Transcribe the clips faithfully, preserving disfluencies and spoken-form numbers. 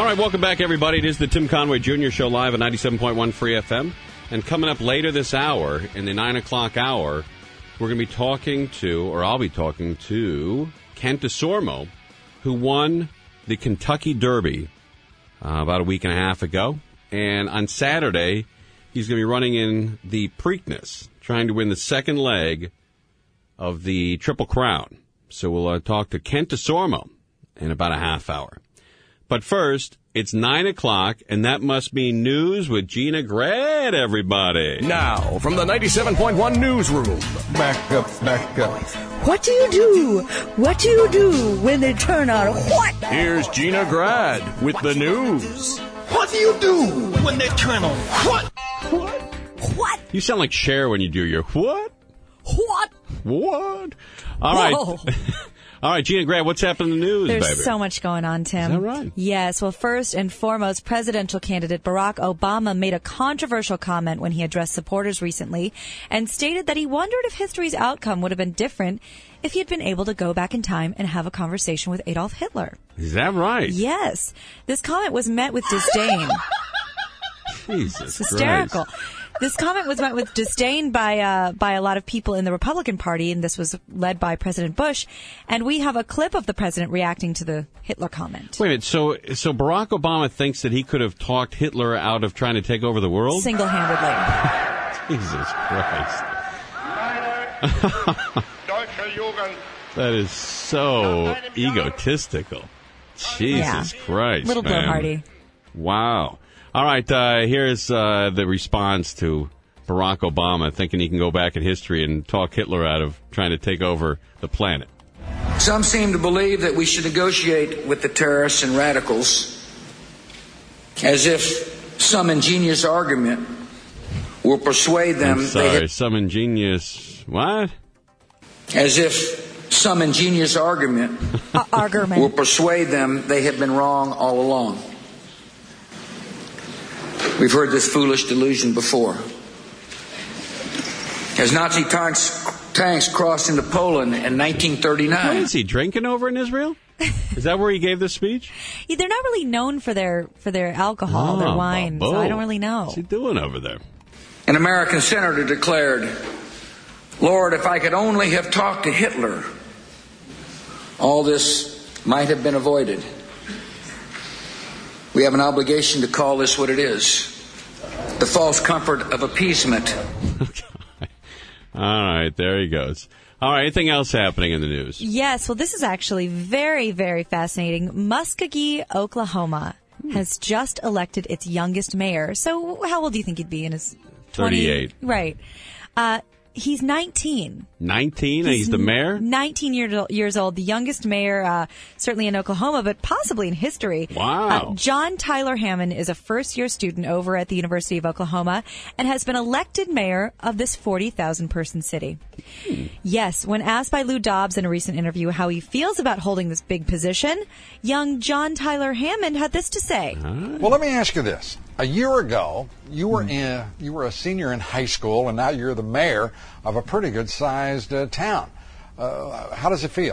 right, welcome back, everybody. It is the Tim Conway Junior Show live at ninety-seven point one Free F M. And coming up later this hour, in the nine o'clock hour, we're going to be talking to, or I'll be talking to, Kent DeSormo, who won the Kentucky Derby uh, about a week and a half ago. And on Saturday, he's going to be running in the Preakness, trying to win the second leg of the Triple Crown. So we'll uh, talk to Kent DeSormo in about a half hour. But first, it's nine o'clock, and that must mean news with Gina Grad, everybody. Now, from the ninety-seven point one newsroom. Back up, back up. What do you do? What do you do when they turn out what? Here's Gina Grad with the news. What do you do when they turn on what? What? What? You sound like Cher when you do your what? What? What? All right. Whoa. All right, Gina Grad, what's happening in the news, There's baby? so much going on, Tim. Is that right? Yes. Well, first and foremost, presidential candidate Barack Obama made a controversial comment when he addressed supporters recently and stated that he wondered if history's outcome would have been different if he had been able to go back in time and have a conversation with Adolf Hitler. Is that right? Yes. This comment was met with disdain. Jesus It's hysterical. Christ. This comment was met with disdain by uh, by a lot of people in the Republican Party, and this was led by President Bush. And we have a clip of the president reacting to the Hitler comment. Wait a minute. So, so Barack Obama thinks that he could have talked Hitler out of trying to take over the world? Single-handedly. Jesus Christ. That is so egotistical. Jesus Yeah. Christ, Little man. blowhardy. Wow. All right, uh, here's uh, the response to Barack Obama thinking he can go back in history and talk Hitler out of trying to take over the planet. Some seem to believe that we should negotiate with the terrorists and radicals as if some ingenious argument will persuade them. I'm sorry, they had, some ingenious... What? as if some ingenious argument Uh, argument. will persuade them they have been wrong all along. We've heard this foolish delusion before. As Nazi tanks, tanks crossed into Poland in nineteen What thirty-nine. is he, drinking over in Israel? Is that where he gave the speech? Yeah, they're not really known for their for their alcohol, their Oh, wine, so Bobo. I don't really know. What's he doing over there? An American senator declared, "Lord, if I could only have talked to Hitler, all this might have been avoided." We have an obligation to call this what it is: the false comfort of appeasement. All right, there he goes. All right, anything else happening in the news? Yes, well, this is actually very, very fascinating. Muskogee, Oklahoma, has just elected its youngest mayor. So how old do you think he'd be in his twenty thirty-eight. Right. Uh, he's nineteen. nineteen, and he's the mayor? nineteen year, years old, the youngest mayor, uh, certainly in Oklahoma, but possibly in history. Wow. Uh, John Tyler Hammond is a first-year student over at the University of Oklahoma and has been elected mayor of this forty thousand person city. Hmm. Yes, when asked by Lou Dobbs in a recent interview how he feels about holding this big position, young John Tyler Hammond had this to say. Well, let me ask you this. A year ago, you were in, you were a senior in high school, and now you're the mayor of a pretty good-sized uh, town. Uh, how does it feel?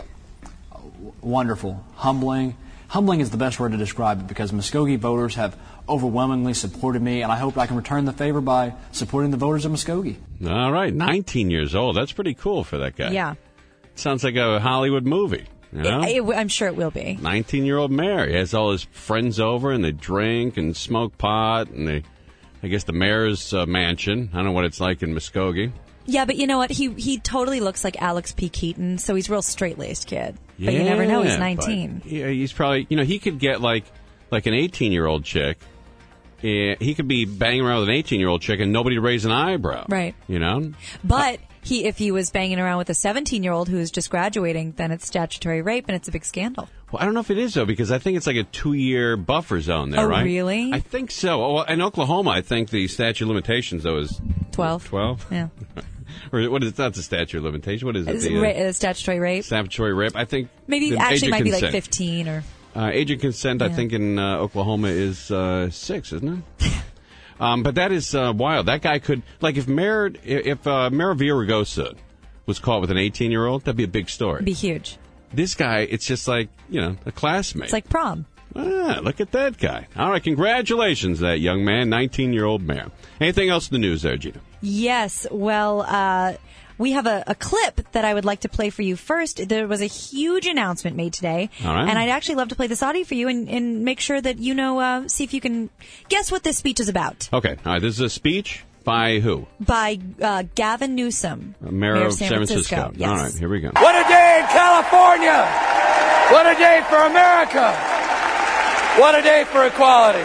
Wonderful. Humbling. Humbling is the best word to describe it because Muskogee voters have overwhelmingly supported me, and I hope I can return the favor by supporting the voters of Muskogee. All right, nineteen years old. That's pretty cool for that guy. Yeah. Sounds like a Hollywood movie. You know? It, it, I'm sure it will be. nineteen-year-old mayor. He has all his friends over, and they drink and smoke pot, and they, I guess, the mayor's uh, mansion. I don't know what it's like in Muskogee. Yeah, but you know what? He he totally looks like Alex P. Keaton, so he's a real straight-laced kid. Yeah, But you never know. He's but, nineteen. Yeah, he's probably, you know, he could get like like an eighteen-year-old chick. Yeah, he could be banging around with an eighteen-year-old chick and nobody raise an eyebrow. Right. You know? But he, if he was banging around with a seventeen-year-old who's just graduating, then it's statutory rape and it's a big scandal. Well, I don't know if it is, though, because I think it's like a two-year buffer zone there, Oh, right? really? I think so. Oh, well, in Oklahoma, I think the statute of limitations, though, is... Twelve. Twelve? Yeah. Or what is it? Not the statute of limitation. What is it? It's The, uh, ra- uh, statutory rape. statutory rape. I think... Maybe the actually age it of might be consent. like fifteen or... Uh, age of consent, I Yeah. think, in uh, Oklahoma is uh, six, isn't it? um, but that is uh, wild. That guy could... Like, if Mayor, if uh, Mayor Villaraigosa was caught with an eighteen-year-old, that'd be a big story. Be huge. This guy, it's just like, you know, a classmate. It's like prom. Ah, look at that guy. All right, congratulations, that young man, nineteen-year-old mayor. Anything else in the news there, Gina? Yes, well, uh, we have a, a clip that I would like to play for you first. There was a huge announcement made today, All right. and I'd actually love to play this audio for you and, and make sure that you know, uh, see if you can guess what this speech is about. Okay, all right, this is a speech by who? By uh, Gavin Newsom, Uh, Mayor, Mayor of San Francisco. Yes. All right, here we go. What a day in California! What a day for America! What a day for equality!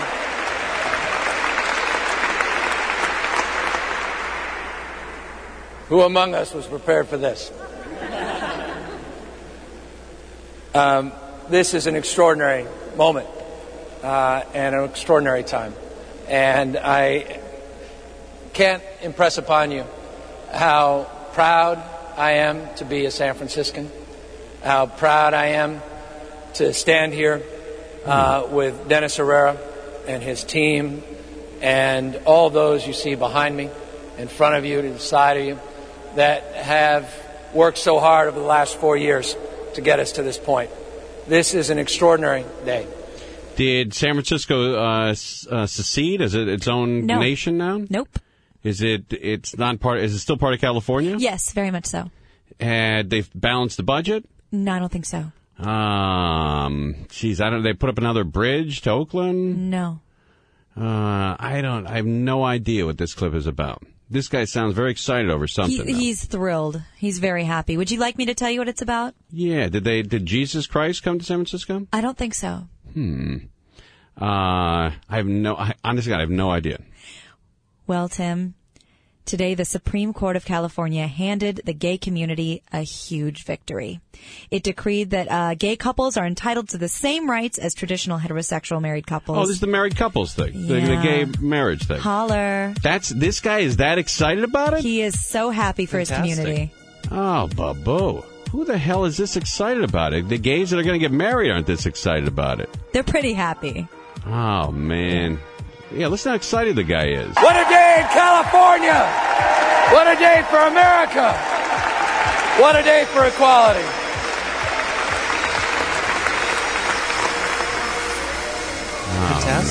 Who among us was prepared for this? Um, this is an extraordinary moment uh, and an extraordinary time. And I can't impress upon you how proud I am to be a San Franciscan, how proud I am to stand here uh, with Dennis Herrera and his team and all those you see behind me, in front of you, to the side of you, that have worked so hard over the last four years to get us to this point. This is an extraordinary day. Did San Francisco uh, s- uh, secede? Is it its own No. nation now? Nope. Is it? It's not part. Is it still part of California? Yes, very much so. And they've balanced the budget. No, I don't think so. Um, geez, I don't. They put up another bridge to Oakland. No. Uh, I don't. I have no idea what this clip is about. This guy sounds very excited over He, something. though. he's thrilled. He's very happy. Would you like me to tell you what it's about? Yeah. Did they? Did Jesus Christ come to San Francisco? I don't think so. Hmm. Uh, I have no. I, honestly, I have no idea. Well, Tim, today the Supreme Court of California handed the gay community a huge victory. It decreed that uh, gay couples are entitled to the same rights as traditional heterosexual married couples. Oh, this is the married couples thing, the, the Yeah. gay marriage thing. Holler. That's this guy is that excited about it? He is so happy for Fantastic. his community. Oh, Bubbo. Who the hell is this excited about it? The gays that are going to get married aren't this excited about it. They're pretty happy. Oh, man. Yeah, listen how excited the guy is. What a day in California! What a day for America! What a day for equality! Oh,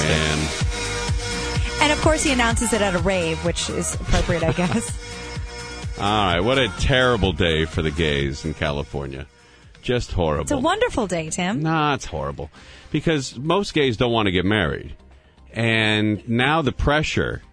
man. And of course he announces it at a rave, which is appropriate, I guess. All right, what a terrible day for the gays in California. Just horrible. It's a wonderful day, Tim. Nah, it's horrible. Because most gays don't want to get married. And now the pressure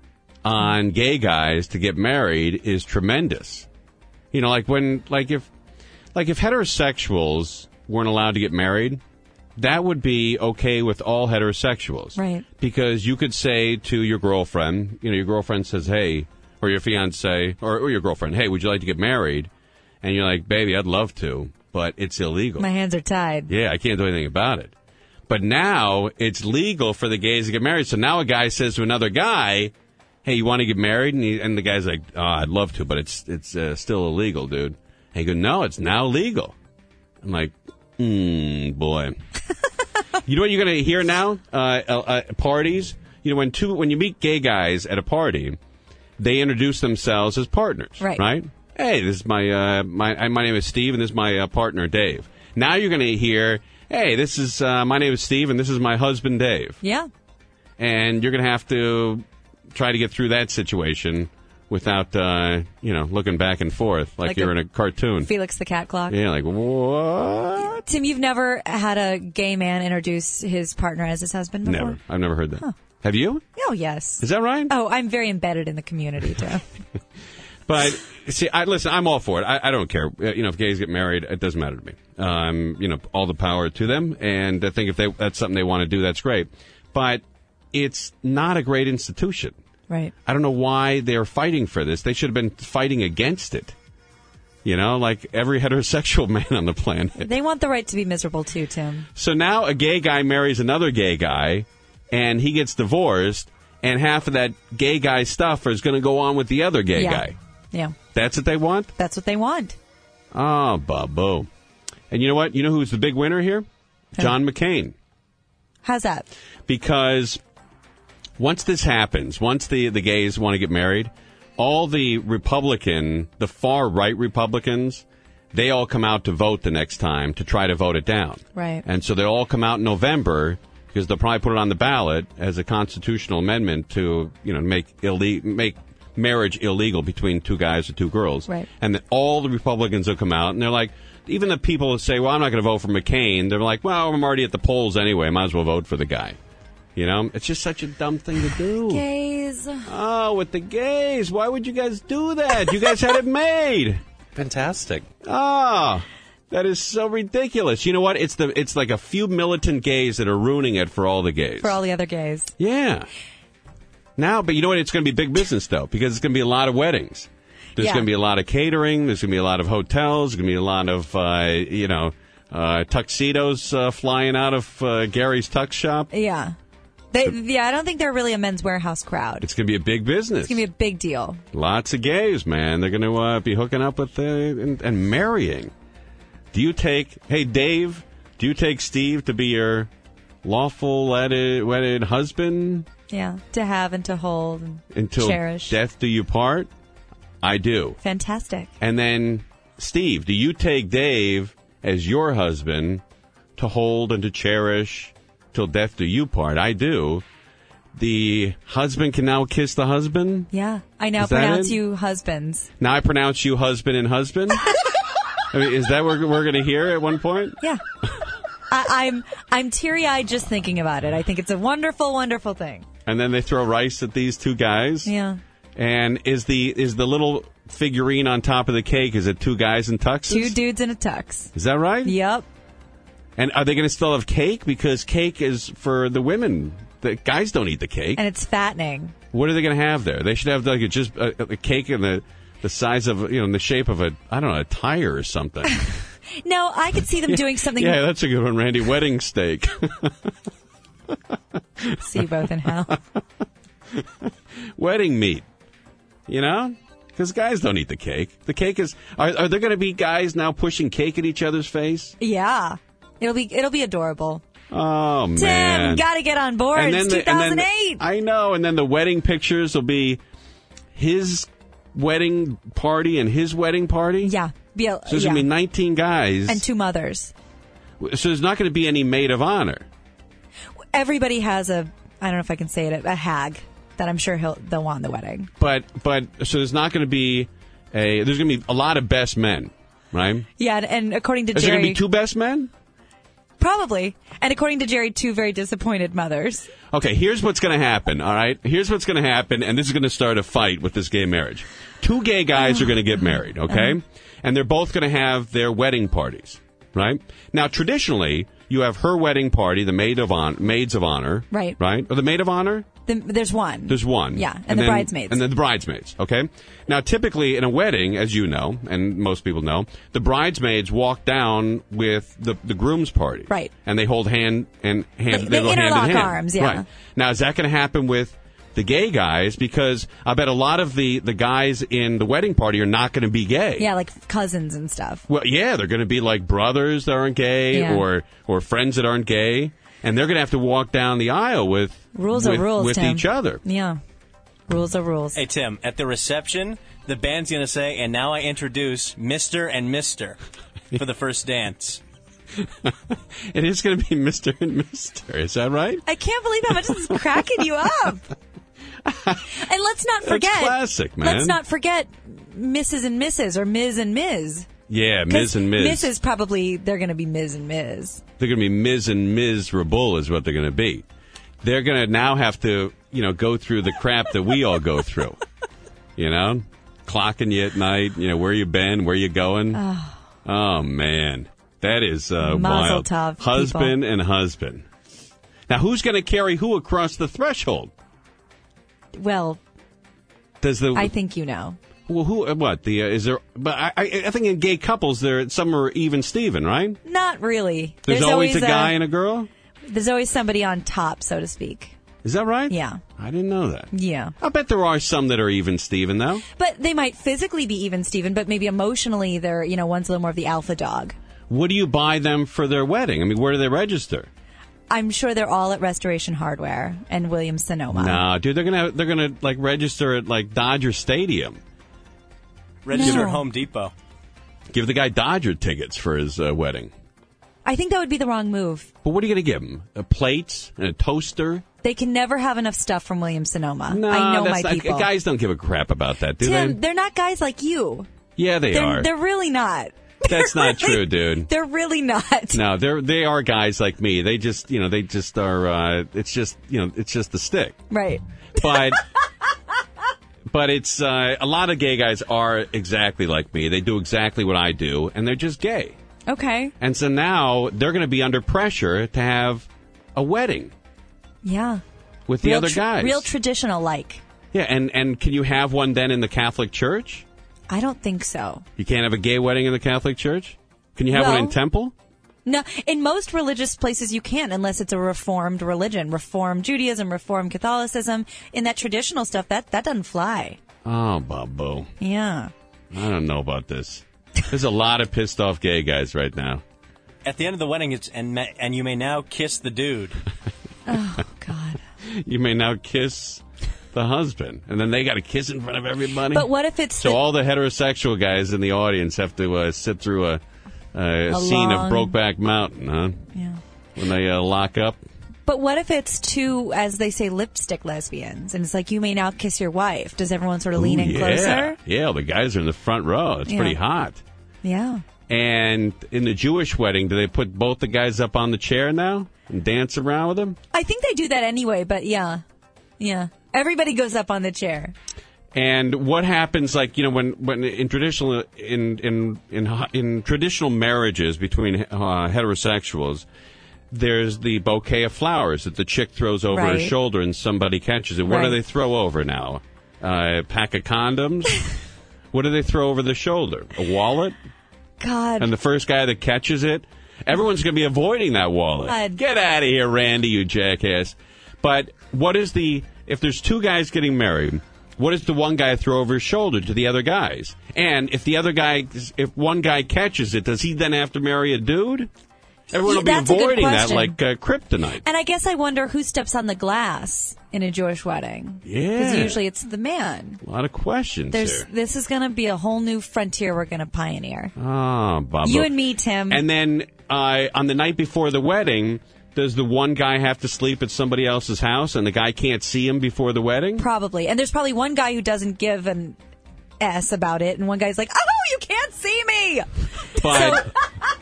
on gay guys to get married is tremendous. You know, like when, like if, like if heterosexuals weren't allowed to get married, that would be okay with all heterosexuals. Right. Because you could say to your girlfriend, you know, your girlfriend says, hey, or your fiance, or, or your girlfriend, hey, would you like to get married? And you're like, baby, I'd love to, but it's illegal. My hands are tied. Yeah, I can't do anything about it. But now it's legal for the gays to get married. So now a guy says to another guy, hey, you want to get married? And, he, and the guy's like, oh, I'd love to, but it's it's uh, still illegal, dude. And he goes, no, it's now legal. I'm like, hmm, boy. You know what you're going to hear now? Uh, uh, uh, parties. You know, when two when you meet gay guys at a party, they introduce themselves as partners. Right. Right? Hey, this is my, uh, my, my name is Steve, and this is my uh, partner, Dave. Now you're going to hear, hey, this is, uh, my name is Steve, and this is my husband, Dave. Yeah. And you're going to have to try to get through that situation without, uh, you know, looking back and forth like, Like you're a in a cartoon. Felix the Cat Clock. Yeah, like, what? Tim, you've never had a gay man introduce his partner as his husband before? Never. I've never heard that. Huh. Have you? Oh, yes. Is that right? Oh, I'm very embedded in the community, Tim. But, see, I, listen, I'm all for it. I, I don't care. Uh, You know, if gays get married, it doesn't matter to me. Um, you know, all the power to them. And I think if they, that's something they want to do, that's great. But it's not a great institution. Right. I don't know why they're fighting for this. They should have been fighting against it. You know, like every heterosexual man on the planet. They want the right to be miserable, too, Tim. So now a gay guy marries another gay guy, and he gets divorced, and half of that gay guy stuff is going to go on with the other gay Yeah. guy. Yeah. That's what they want? That's what they want. Oh, Bubbo. And you know what? You know who's the big winner here? John McCain. How's that? Because once this happens, once the, the gays want to get married, all the Republican, the far-right Republicans, they all come out to vote the next time to try to vote it down. Right. And so they'll all come out in November because they'll probably put it on the ballot as a constitutional amendment to, you know, make ille- make marriage illegal between two guys or two girls. Right. And then all the Republicans will come out and they're like, even the people who say, well, I'm not going to vote for McCain, they're like, well, I'm already at the polls anyway. Might as well vote for the guy. You know, it's just such a dumb thing to do. Gays. Oh, with the gays. Why would you guys do that? You guys had it made. Fantastic. Ah, that is so ridiculous. You know what? It's the it's like a few militant gays that are ruining it for all the gays. For all the other gays. Yeah. Now, but you know what? It's going to be big business, though, because it's going to be a lot of weddings. There's Yeah. going to be a lot of catering. There's going to be a lot of hotels. There's going to be a lot of, uh, you know, uh, tuxedos uh, flying out of uh, Gary's Tux Shop. Yeah. They, yeah, I don't think they're really a Men's Warehouse crowd. It's going to be a big business. It's going to be a big deal. Lots of gays, man. They're going to uh, be hooking up with uh, and, and marrying. Do you take, hey, Dave, do you take Steve to be your lawful wedded, wedded husband? Yeah, to have and to hold and Until cherish. death do you part? I do. Fantastic. And then, Steve, do you take Dave as your husband to hold and to cherish till death do you part? I do. The husband can now kiss the husband? Yeah, I now Is that pronounce it? you husbands. Now I pronounce you husband and husband? I mean, is that what we're going to hear at one point? Yeah. I, I'm I'm teary-eyed just thinking about it. I think it's a wonderful, wonderful thing. And then they throw rice at these two guys? Yeah. And is the is the little figurine on top of the cake, is it two guys in tuxes? Two dudes in a tux. Is that right? Yep. And are they going to still have cake? Because cake is for the women. The guys don't eat the cake. And it's fattening. What are they going to have there? They should have like a, just a, a cake in the the size of, you know, in the shape of a, I don't know, a tire or something. No, I could see them doing something. Yeah, that's a good one, Randy. Wedding steak. See you both in hell. Wedding meat. You know? Because guys don't eat the cake. The cake is... Are, are there going to be guys now pushing cake at each other's face? Yeah. It'll be it'll be adorable. Oh, Tim, man. gotta get on board. And It's the- two thousand and eight. then- I know. And then the wedding pictures will be his wedding party and his wedding party? Yeah. Be a, So there's yeah. going to be nineteen guys. And two mothers. So there's not going to be any maid of honor. Everybody has a, I don't know if I can say it, a hag that I'm sure he'll they'll want in the wedding. But, but so there's not going to be a... There's going to be a lot of best men, right? Yeah, and, and according to Is there Jerry... going to be two best men? Probably. And according to Jerry, two very disappointed mothers. Okay, here's what's going to happen, all right? Here's what's going to happen, and this is going to start a fight with this gay marriage. Two gay guys are going to get married, okay? Uh-huh. And they're both going to have their wedding parties, right? Now, traditionally, you have her wedding party, the maid of hon- maids of honor. Right. Right? Or the maid of honor? The, there's one. There's one. Yeah, and, the then- bridesmaids. And then the bridesmaids, okay? Now, typically in a wedding, as you know, and most people know, the bridesmaids walk down with the, the groom's party. Right. And they hold hand and hand, They- they they go hand in interlock hand. arms, yeah. Right. Now, is that going to happen with the gay guys? Because I bet a lot of the, the guys in the wedding party are not going to be gay. Yeah, like cousins and stuff. Well, yeah, they're going to be like brothers that aren't gay Yeah. or, or friends that aren't gay. And they're going to have to walk down the aisle with Rules with, are rules, with Tim. each other. Yeah. Rules are rules. Hey, Tim, at the reception, the band's going to say, and now I introduce Mister and Mister for the first dance. It is going to be Mister and Mister Is that right? I can't believe how much this is cracking you up. And let's not That's forget. classic, man. Let's not forget Missus and Missus or Miz and Miz. Yeah, Miz and Miz. Missus probably, they're going to be Miz and Miz. They're going to be Miz and Miserable is what they're going to be. They're going to now have to, you know, go through the crap that we all go through. You know? Clocking you at night, you know, where you been, where you going. Oh, Oh, man. That is uh, Mazel wild. tov, Husband and husband. Now, who's going to carry who across the threshold? well, Does the I think you know. well, who? uh, What the? Uh, is there? But I, I, I think in gay couples, there some are even Steven, right? Not really. There's, always, a guy and a girl. There's always somebody on top, so to speak. Is that right? Yeah. I didn't know that. Yeah. I bet there are some that are even Steven, though. But they might physically be even Steven, but maybe emotionally they're, you know, one's a little more of the alpha dog. What do you buy them for their wedding? I mean, where do they register? I'm sure they're all at Restoration Hardware and Williams Sonoma. No, dude, they're gonna they're gonna like register at like Dodger Stadium. Register No. at Home Depot. Give the guy Dodger tickets for his uh, wedding. I think that would be the wrong move. But what are you going to give him? A plate and a toaster? They can never have enough stuff from Williams-Sonoma. No, I know that's my not, people. Guys don't give a crap about that, do Tim, they? they're not guys like you. Yeah, they they're, are. They're really not. That's They're not really- true, dude. They're really not. No, they're they are guys like me. They just, you know, they just are. Uh, it's just, you know, it's just the stick. Right. But but it's uh, a lot of gay guys are exactly like me. They do exactly what I do, and they're just gay. Okay. And so now they're going to be under pressure to have a wedding Yeah. with the real other tr- guys. Real traditional like. Yeah, and and can you have one then in the Catholic Church? I don't think so. You can't have a gay wedding in the Catholic Church? Can you have Well- one in Temple? No, in most religious places you can't unless it's a Reformed religion. Reformed Judaism, Reformed Catholicism. In that traditional stuff, that, that doesn't fly. Oh, Bobo. Yeah. I don't know about this. There's a lot of pissed off gay guys right now. At the end of the wedding, it's and ma- and you may now kiss the dude. Oh, God. You may now kiss the husband, and then they got to kiss in front of everybody. But what if it's so the- all the heterosexual guys in the audience have to uh, sit through a, a, A scene long- of Brokeback Mountain, huh? Yeah. When they uh, lock up. But what if it's two, as they say, lipstick lesbians, and it's like, you may now kiss your wife? Does everyone sort of lean Ooh, in yeah. closer? Yeah, the guys are in the front row. It's Yeah. pretty hot. Yeah. And in the Jewish wedding, do they put both the guys up on the chair now and dance around with them? I think they do that anyway, but yeah. Yeah. Everybody goes up on the chair. And what happens, like, you know, when, when in traditional in in in in traditional marriages between uh, heterosexuals, there's the bouquet of flowers that the chick throws over her Right. shoulder and somebody catches it. What Right. do they throw over now? Uh, a pack of condoms? What do they throw over the shoulder? A wallet? God. And the first guy that catches it, everyone's going to be avoiding that wallet. God. Get out of here, Randy, you jackass. But what is the, if there's two guys getting married, what does the one guy throw over his shoulder to the other guys? And if the other guy, if one guy catches it, does he then have to marry a dude? Everyone Yeah, will be that's a good avoiding that question. like uh, kryptonite. And I guess I wonder who steps on the glass in a Jewish wedding. Yeah. Because usually it's the man. A lot of questions There's, here. this is going to be a whole new frontier we're going to pioneer. Oh, Bob. You and me, Tim. And then uh, on the night before the wedding, does the one guy have to sleep at somebody else's house and the guy can't see him before the wedding? Probably. And there's probably one guy who doesn't give an S about it, and one guy's like, oh, you can't see me! But,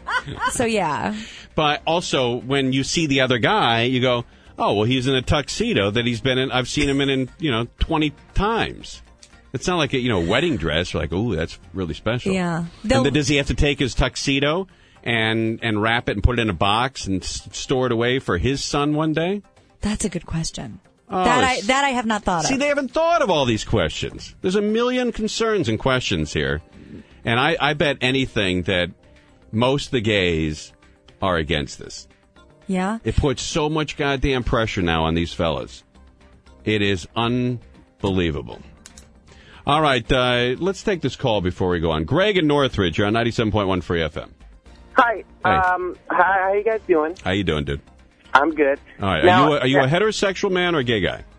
So, yeah. but also, when you see the other guy, you go, oh, well, he's in a tuxedo that he's been in. I've seen him in, in you know, twenty times. It's not like a, you know, wedding dress. You're like, ooh, that's really special. Yeah. And They'll- then does he have to take his tuxedo and and wrap it and put it in a box and s- store it away for his son one day? That's a good question. Oh, that, I, it's- that I have not thought See, of. they haven't thought of all these questions. There's a million concerns and questions here. And I, I bet anything that most of the gays are against this. Yeah? It puts so much goddamn pressure now on these fellas. It is unbelievable. All right, uh, let's take this call before we go on. Greg in Northridge, you're on ninety-seven point one Free F M. Hi. Hey. Um, hi. How you guys doing? How you doing, dude? I'm good. All right, Now- are you a, are you a heterosexual man or a gay guy?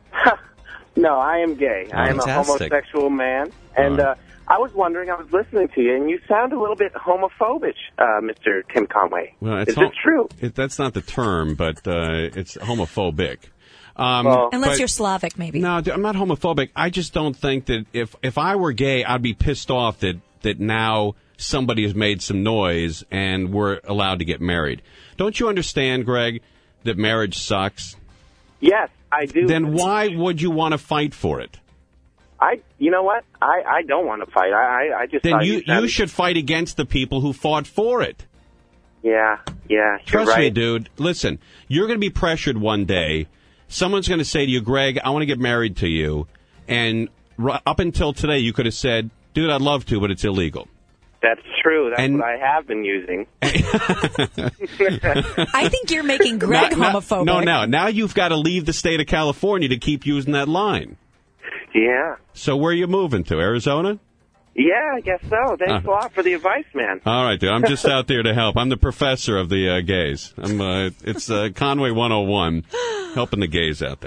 No, I am gay. I am a Fantastic. homosexual man, and All right. uh, I was wondering. I was listening to you, and you sound a little bit homophobic, uh, Mister Tim Conway. Well, it's Is hom- it true? It, that's not the term, but uh, it's homophobic. Um, Well- Unless but- you're Slavic, maybe. No, I'm not homophobic. I just don't think that if if I were gay, I'd be pissed off that that now somebody has made some noise and we're allowed to get married. Don't you understand, Greg, that marriage sucks? Yes, I do. Then why would you want to fight for it? I. You know what? I, I don't want to fight. I I, I just. Then thought you sounded- you should fight against the people who fought for it. Yeah. Yeah. You're Trust right. me, dude. Listen, you're going to be pressured one day. Someone's going to say to you, Greg, I want to get married to you. And r- up until today, you could have said, dude, I'd love to, but it's illegal. That's true. That's And- what I have been using. I think you're making Greg Now- now- homophobic. No, no. Now you've got to leave the state of California to keep using that line. Yeah. So where are you moving to, Arizona? Yeah, I guess so. Thanks Uh. a lot for the advice, man. All right, dude. I'm just out there to help. I'm the professor of the uh, gays. I'm. Uh, it's uh, Conway one oh one, helping the gays out there.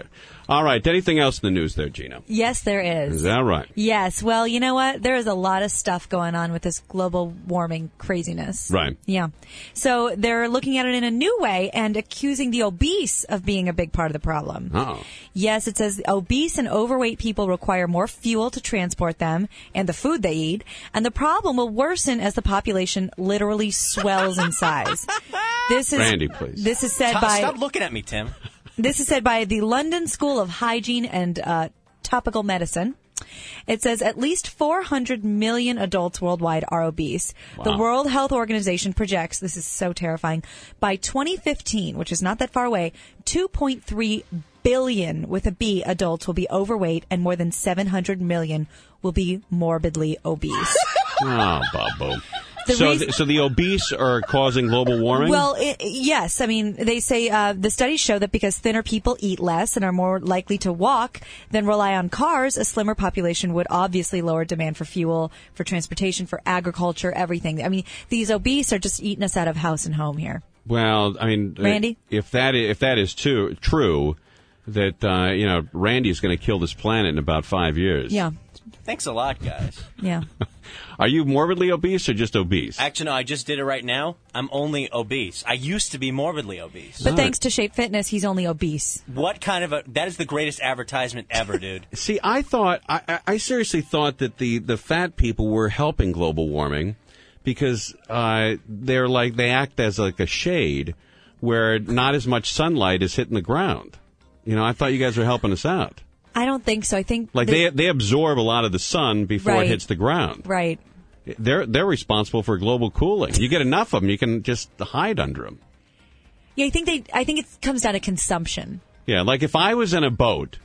All right. Anything else in the news there, Gina? Yes, there is. Is that right? Yes. Well, you know what? There is a lot of stuff going on with this global warming craziness. Right. Yeah. So they're looking at it in a new way and accusing the obese of being a big part of the problem. Oh. Yes, it says obese and overweight people require more fuel to transport them and the food they eat, and the problem will worsen as the population literally swells in size. This is Randy, please. This is said T- by Stop looking at me, Tim. This is said by the London School of Hygiene and uh, Topical Medicine. It says at least four hundred million adults worldwide are obese. Wow. The World Health Organization projects, this is so terrifying, by twenty fifteen, which is not that far away, two point three billion with a B adults will be overweight and more than seven hundred million will be morbidly obese. Oh, Bobo. The So, reason- th- so the obese are causing global warming? Well, it, yes. I mean, they say uh, the studies show that because thinner people eat less and are more likely to walk than rely on cars, a slimmer population would obviously lower demand for fuel, for transportation, for agriculture, everything. I mean, these obese are just eating us out of house and home here. Well, I mean, Randy? if that is, if that is too, true, that uh, you know, Randy is going to kill this planet in about five years. Yeah. Thanks a lot, guys. Yeah. Are you morbidly obese or just obese? Actually, no, I just did it right now. I'm only obese. I used to be morbidly obese. But thanks to Shape Fitness, he's only obese. What kind of a... That is the greatest advertisement ever, dude. See, I thought, I, I- I seriously thought that the, the fat people were helping global warming because uh, they're like, they act as like a shade where not as much sunlight is hitting the ground. You know, I thought you guys were helping us out. I don't think so. I think Like they, they they absorb a lot of the sun before Right. it hits the ground. right. They're they're responsible for global cooling. You get enough of them, you can just hide under them. Yeah, I think they. I think it comes down to consumption. Yeah, like if I was in a boat,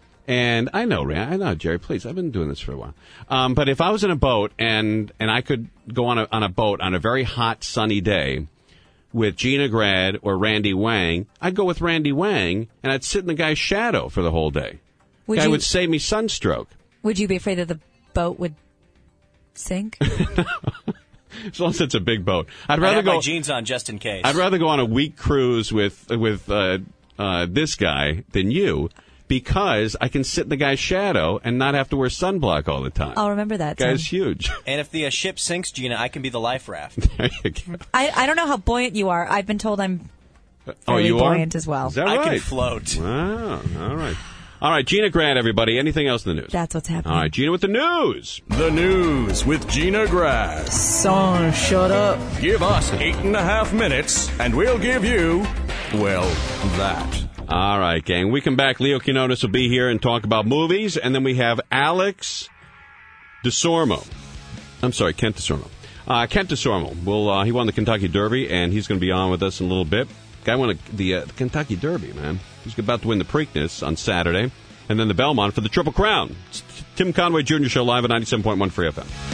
and I know, Ray, I know, Jerry, please, I've been doing this for a while. Um, but if I was in a boat and and I could go on a on a boat on a very hot sunny day with Gina Grad or Randy Wang, I'd go with Randy Wang, and I'd sit in the guy's shadow for the whole day. Would Guy you? would save me sunstroke. Would you be afraid that the boat would sink? As long as it's a big boat, I'd I rather have go. my jeans on just in case. I'd rather go on a week cruise with with uh, uh, this guy than you because I can sit in the guy's shadow and not have to wear sunblock all the time. I'll remember that. Guy's Tim. huge. And if the uh, ship sinks, Gina, I can be the life raft. There you go. I, I don't know how buoyant you are. I've been told I'm Oh, fairly you are? buoyant as well. Is that I right? can float. Wow. All right. All right, Gina Grad, everybody. Anything else in the news? That's what's happening. All right, Gina with the news. The news with Gina Grad. Son, shut up. Give us eight and a half minutes, and we'll give you, well, that. All right, gang. We come back. Leo Quinones will be here and talk about movies, and then we have Alex DeSormo. I'm sorry, Kent DeSormo. Uh, Kent DeSormo. Will uh, he won the Kentucky Derby, and he's going to be on with us in a little bit. Guy won a, the, uh, the Kentucky Derby, man. He's about to win the Preakness on Saturday, and then the Belmont for the Triple Crown. It's Tim Conway Junior Show live at ninety-seven point one Free F M.